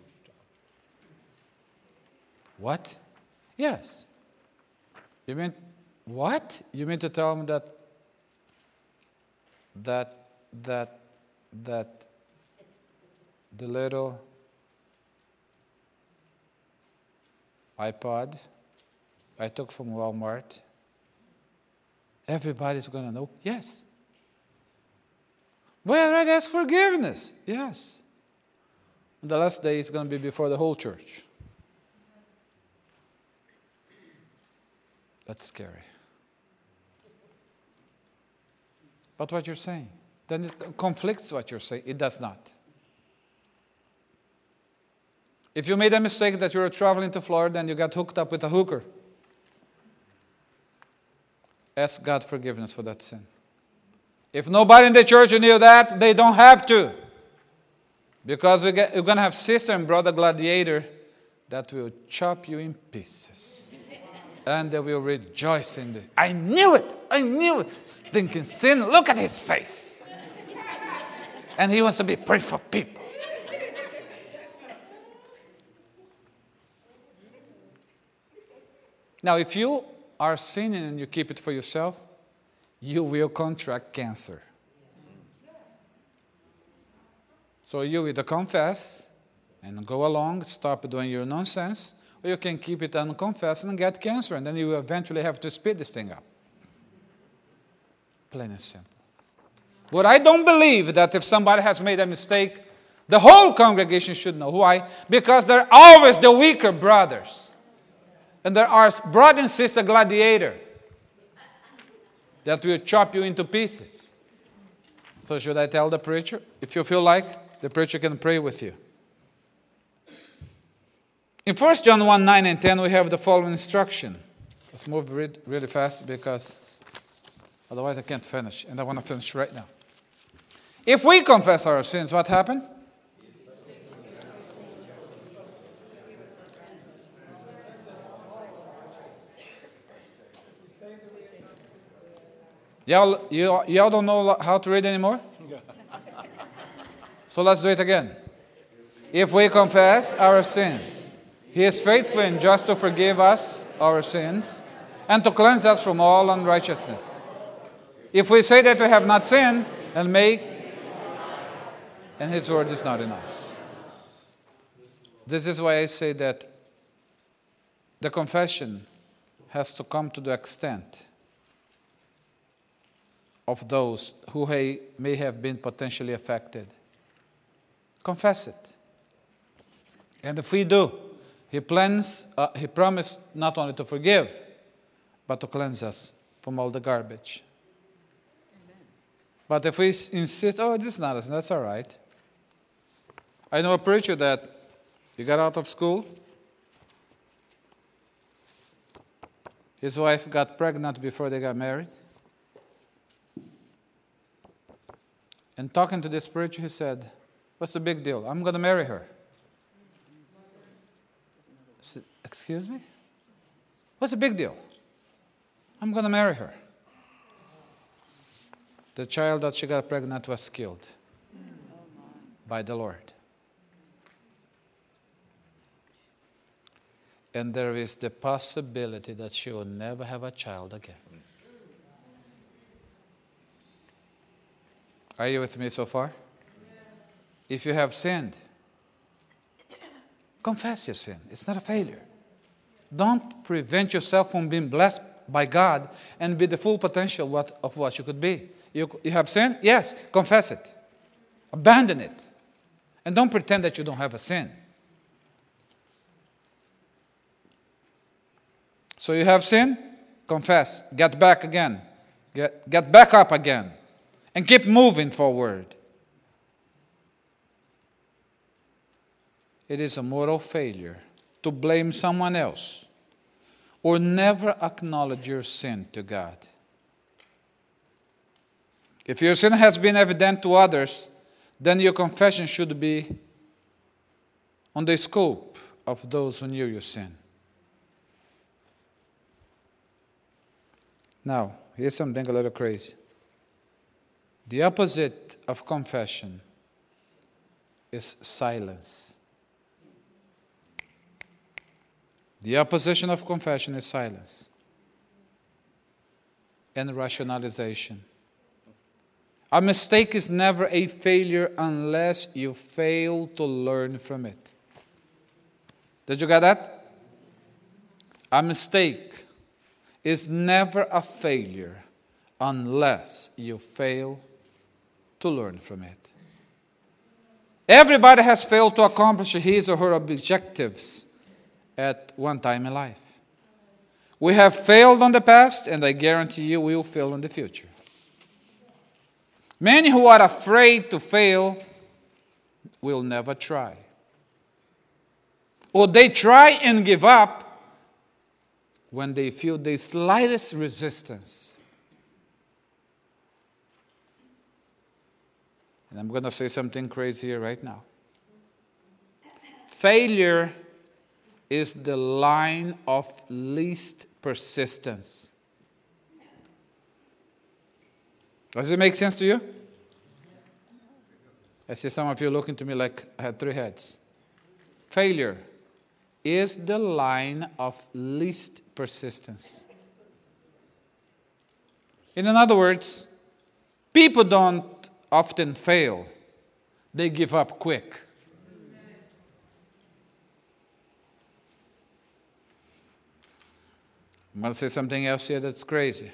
What? Yes. You mean, what? You mean to tell me that, that, that, that the little iPod I took from Walmart, everybody's going to know? Yes. Well, I already asked forgiveness. Yes. And the last day is going to be before the whole church. That's scary. But what you're saying, then it conflicts what you're saying. It does not. If you made a mistake that you were traveling to Florida and you got hooked up with a hooker, ask God forgiveness for that sin. If nobody in the church knew that, they don't have to. Because we get, you're going to have sister and brother gladiator that will chop you in pieces. And they will rejoice in it. I knew it. I knew it. Stinking sin. Look at his face. And he wants to be prayed for people. Now, if you are sinning and you keep it for yourself, you will contract cancer. So you either confess and go along, stop doing your nonsense, or you can keep it unconfessed and get cancer, and then you will eventually have to speed this thing up. Plain and simple. But I don't believe that if somebody has made a mistake, the whole congregation should know. Why? Because they're always the weaker brothers. And there are brother and sister gladiator that will chop you into pieces. So should I tell the preacher? If you feel like, the preacher can pray with you. In First John one, nine and ten, we have the following instruction. Let's move read really fast because otherwise I can't finish. And I want to finish right now. If we confess our sins, what happened? Y'all, you, y'all don't know how to read anymore? So let's do it again. If we confess our sins, He is faithful and just to forgive us our sins and to cleanse us from all unrighteousness. If we say that we have not sinned and make, and His word is not in us. This is why I say that the confession has to come to the extent of those who may have been potentially affected. Confess it. And if we do, He plans, uh, He promised not only to forgive, but to cleanse us from all the garbage. Amen. But if we insist, oh, this is not us, that's all right. I know a preacher that he got out of school. His wife got pregnant before they got married. And talking to this preacher, he said, what's the big deal? I'm going to marry her. I said, excuse me? What's the big deal? I'm going to marry her. The child that she got pregnant was killed by the Lord. And there is the possibility that she will never have a child again. Are you with me so far? If you have sinned, confess your sin. It's not a failure. Don't prevent yourself from being blessed by God and be the full potential what, of what you could be. You, you have sinned? Yes. Confess it. Abandon it. And don't pretend that you don't have a sin. So you have sin? Confess. Get back again. Get, get back up again. And keep moving forward. It is a moral failure to blame someone else or never acknowledge your sin to God. If your sin has been evident to others, then your confession should be on the scope of those who knew your sin. Now, here's something a little crazy. The opposite of confession is silence. The opposition of confession is silence and rationalization. A mistake is never a failure unless you fail to learn from it. Did you get that? A mistake is never a failure unless you fail to learn from it. Everybody has failed to accomplish his or her objectives at one time in life. We have failed in the past, and I guarantee you we will fail in the future. Many who are afraid to fail will never try. Or they try and give up when they feel the slightest resistance. And I'm going to say something crazy here right now. Failure is the line of least persistence. Does it make sense to you? I see some of you looking to me like I had three heads. Failure is the line of least persistence. In other words, people don't often fail. They give up quick. I'm going to say something else here that's crazy.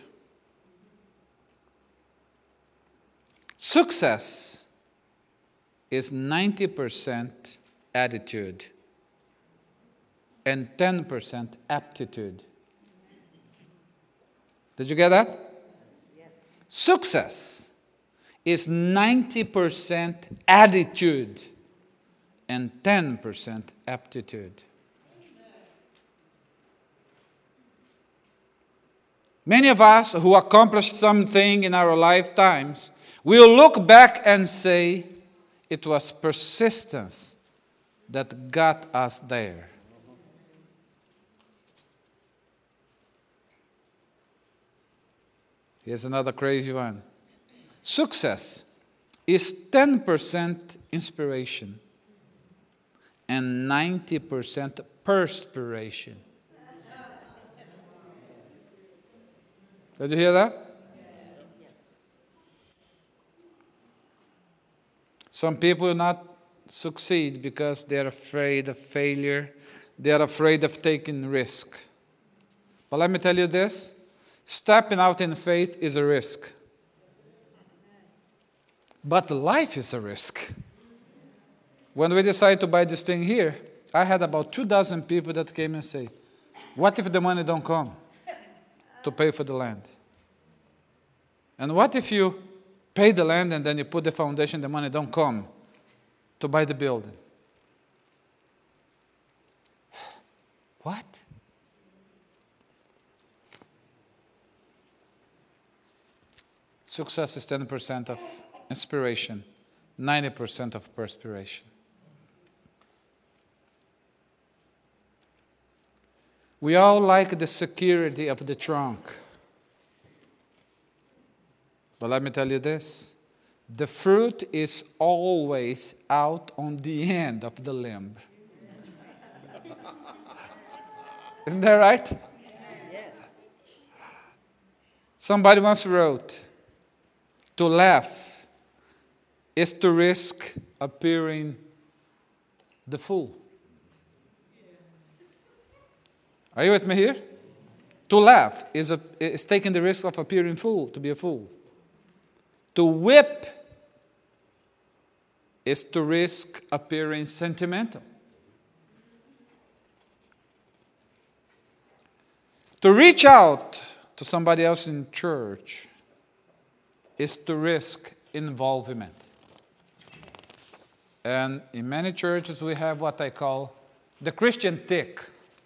Success is ninety percent attitude and ten percent aptitude. Did you get that? Yes. Success is ninety percent attitude and ten percent aptitude. Many of us who accomplished something in our lifetimes will look back and say, it was persistence that got us there. Here's another crazy one. Success is ten percent inspiration and ninety percent perspiration. Did you hear that? Yes. Some people will not succeed because they're afraid of failure. They're afraid of taking risk. But let me tell you this. Stepping out in faith is a risk. But life is a risk. When we decided to buy this thing here, I had about two dozen people that came and say, what if the money don't come to pay for the land? And what if you pay the land and then you put the foundation, the money don't come to buy the building? What? Success is ten percent of inspiration, ninety percent of perspiration. We all like the security of the trunk. But let me tell you this. The fruit is always out on the end of the limb. Isn't that right? Yes. Somebody once wrote, to laugh is to risk appearing the fool. Are you with me here? To laugh is, a, is taking the risk of appearing fool, to be a fool. To whip is to risk appearing sentimental. To reach out to somebody else in church is to risk involvement. And in many churches we have what I call the Christian tick.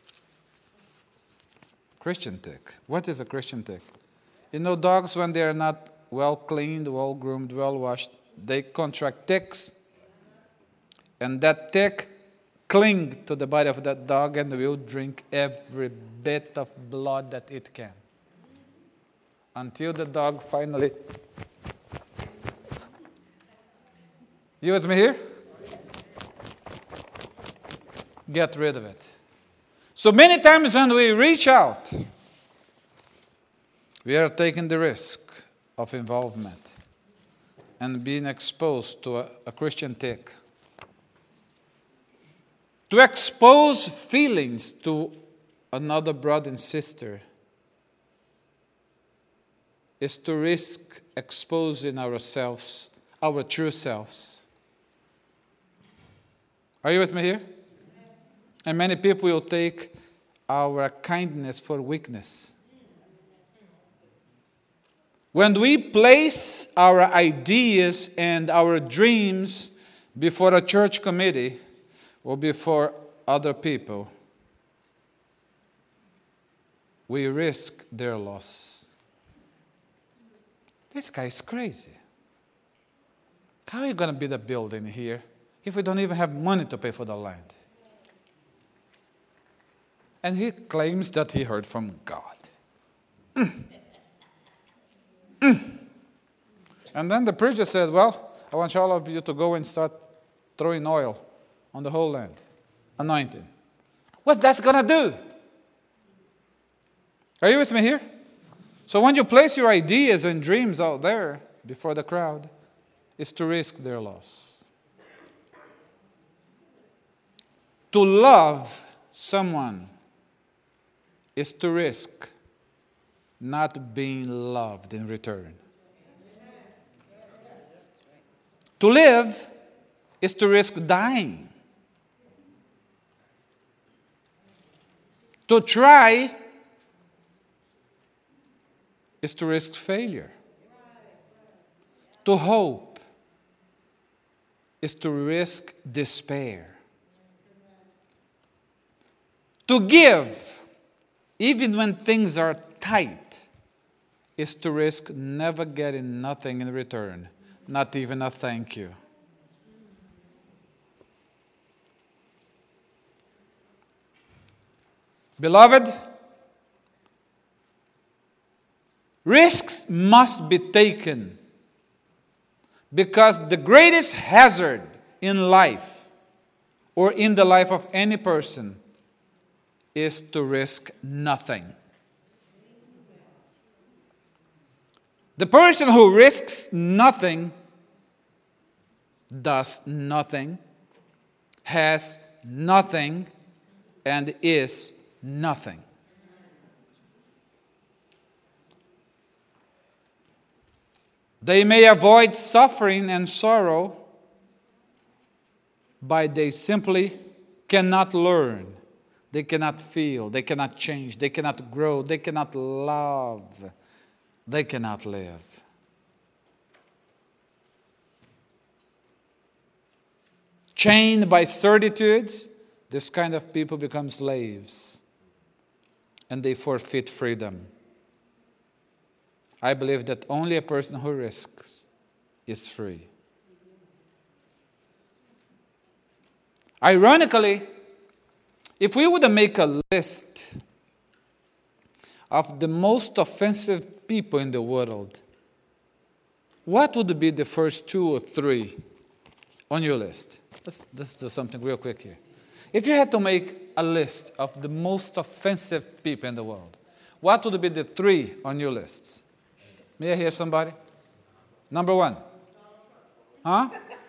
Christian tick. What is a Christian tick? You know, dogs, when they are not well cleaned, well groomed, well washed, they contract ticks. And that tick clings to the body of that dog and will drink every bit of blood that it can. Until the dog finally... You with me here? Get rid of it. So many times when we reach out, we are taking the risk of involvement and being exposed to a, a Christian tick. To expose feelings to another brother and sister is to risk exposing ourselves, our true selves. Are you with me here? And many people will take our kindness for weakness. When we place our ideas and our dreams before a church committee or before other people, we risk their loss. This guy is crazy. How are you going to build a building here if we don't even have money to pay for the land? And he claims that he heard from God. Mm. Mm. And then the preacher said, well, I want all of you to go and start throwing oil on the whole land. Anointing. What's that going to do? Are you with me here? So when you place your ideas and dreams out there before the crowd, it's to risk their loss. To love someone is to risk not being loved in return. To live is to risk dying. To try is to risk failure. To hope is to risk despair. To give, even when things are tight, is to risk never getting nothing in return, not even a thank you. Beloved, risks must be taken because the greatest hazard in life or in the life of any person is to risk nothing. The person who risks nothing, does nothing, has nothing, and is nothing. They may avoid suffering and sorrow, but they simply cannot learn. They cannot feel. They cannot change. They cannot grow. They cannot love. They cannot live. Chained by certitudes, this kind of people become slaves, and they forfeit freedom. I believe that only a person who risks is free. Ironically, if we were to make a list of the most offensive people in the world, what would be the first two or three on your list? Let's, let's do something real quick here. If you had to make a list of the most offensive people in the world, what would be the three on your list? May I hear somebody? Number one. Huh?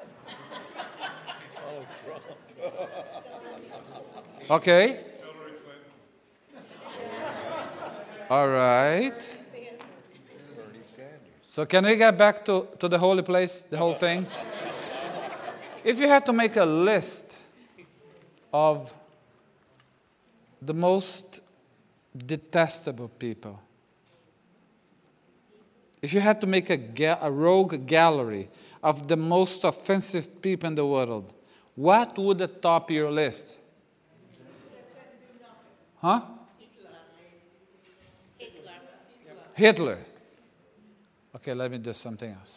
Okay. All right. So can we get back to, to the holy place, the whole thing? If you had to make a list of the most detestable people, if you had to make a, ga- a rogue gallery of the most offensive people in the world, what would the top your list? Huh? Hitler. Okay, let me do something else.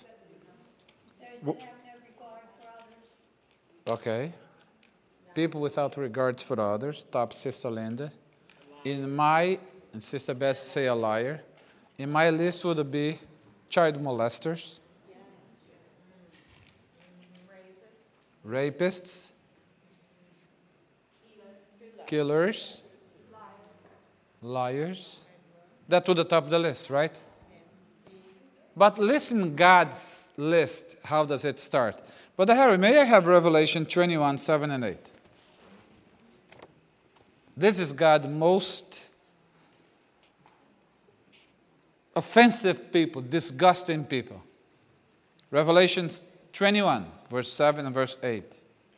Okay. People without regards for others. Top Sister Linda. In my, and Sister Beth say a liar. In my list would be child molesters. Rapists. Killers. Liars. That would the top of the list, right? But listen, God's list, how does it start? Brother Harry, may I have Revelation twenty-one, seven and eight? This is God's most offensive people, disgusting people. Revelation twenty-one, verse seven and verse eight.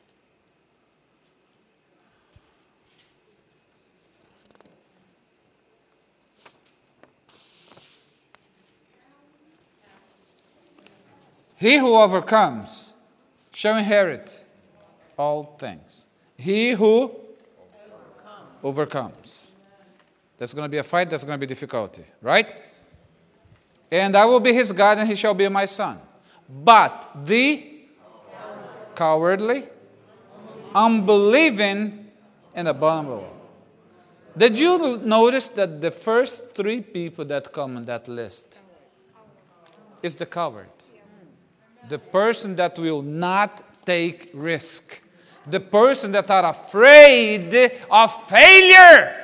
He who overcomes shall inherit all things. He who overcomes. overcomes. There's going to be a fight, there's going to be difficulty, right? And I will be his God, and he shall be my son. But the cowardly, unbelieving, and abominable. Did you notice that the first three people that come on that list is the coward? The person that will not take risk. The person that are afraid of failure.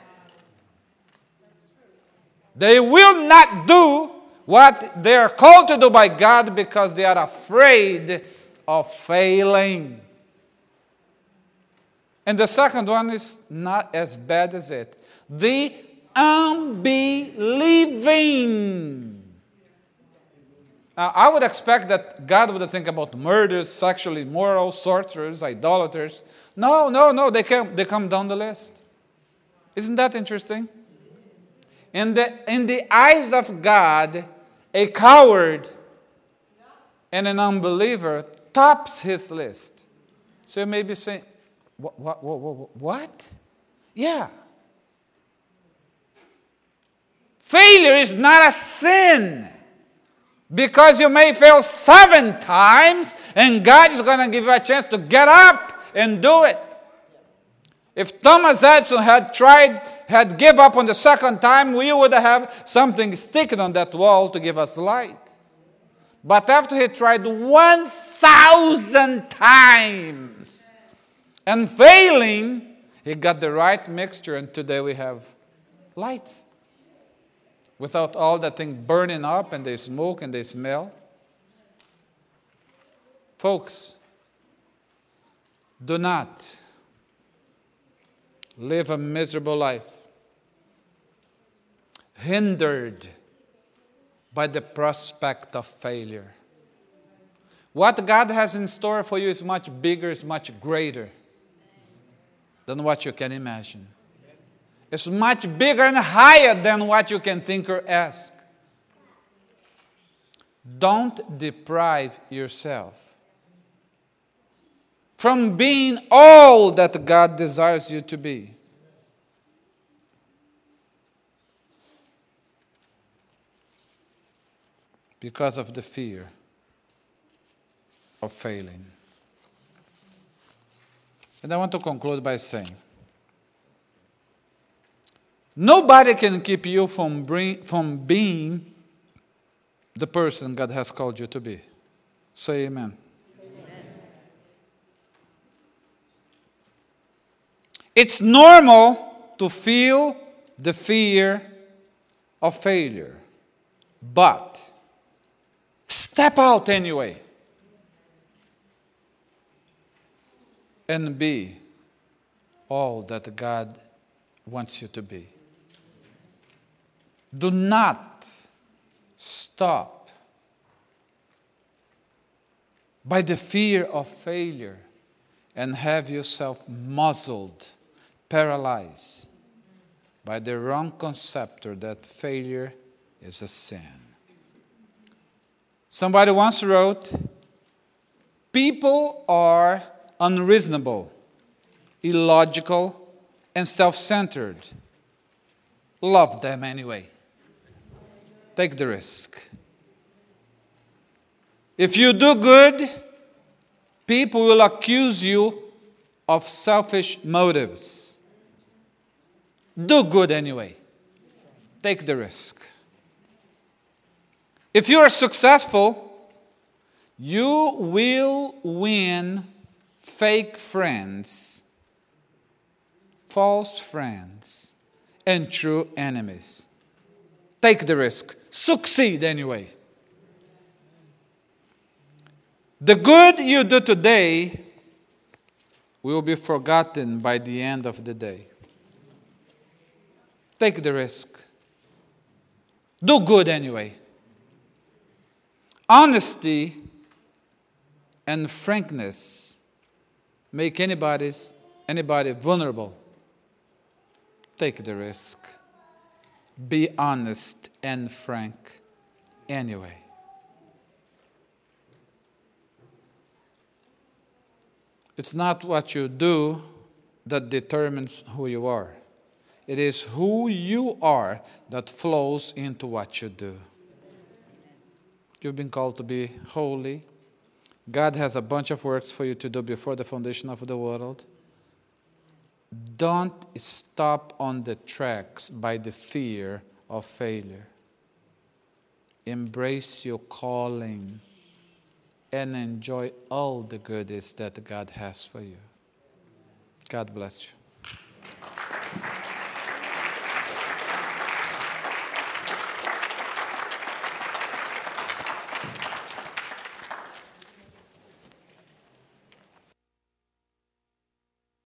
They will not do what they are called to do by God because they are afraid of failing. And the second one is not as bad as it. The unbelieving. Now, I would expect that God would think about murders, sexually immoral, sorcerers, idolaters. No, no, no, they come, they come down the list. Isn't that interesting? In the, in the eyes of God, a coward and an unbeliever tops his list. So you may be saying, what? what, what, what? Yeah. Failure is not a sin. Because you may fail seven times, and God is going to give you a chance to get up and do it. If Thomas Edison had tried, had give up on the second time, we would have something sticking on that wall to give us light. But after he tried one thousand times and failing, he got the right mixture, and today we have lights. Without all that thing burning up and they smoke and they smell. Folks, do not live a miserable life, hindered by the prospect of failure. What God has in store for you is much bigger, is much greater than what you can imagine. It's much bigger and higher than what you can think or ask. Don't deprive yourself from being all that God desires you to be. Because of the fear of failing. And I want to conclude by saying, nobody can keep you from, bring, from being the person God has called you to be. Say amen. Amen. It's normal to feel the fear of failure, but step out anyway and be all that God wants you to be. Do not stop by the fear of failure and have yourself muzzled, paralyzed by the wrong concept that failure is a sin. Somebody once wrote, people are unreasonable, illogical, and self-centered. Love them anyway. Take the risk. If you do good, people will accuse you of selfish motives. Do good anyway. Take the risk. If you are successful, you will win fake friends, false friends, and true enemies. Take the risk. Succeed anyway. The good you do today will be forgotten by the end of the day. Take the risk. Do good anyway. Honesty and frankness make anybody's, anybody vulnerable. Take the risk. Be honest and frank anyway. It's not what you do that determines who you are. It is who you are that flows into what you do. You've been called to be holy. God has a bunch of works for you to do before the foundation of the world. Don't stop on the tracks by the fear of failure. Embrace your calling and enjoy all the goodies that God has for you. God bless you.